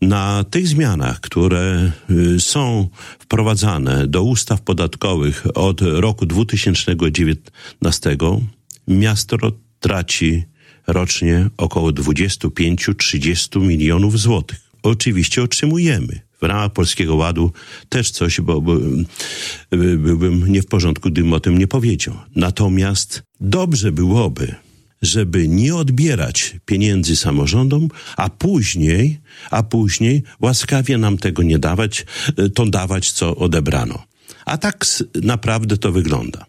Na tych zmianach, które są wprowadzane do ustaw podatkowych od roku 2019, miasto traci rocznie około 25-30 milionów złotych. Oczywiście otrzymujemy w ramach Polskiego Ładu też coś, bo byłbym nie w porządku, gdybym o tym nie powiedział. Natomiast dobrze byłoby, żeby nie odbierać pieniędzy samorządom, a później łaskawie nam tego nie dawać, to dawać, co odebrano. A tak naprawdę to wygląda.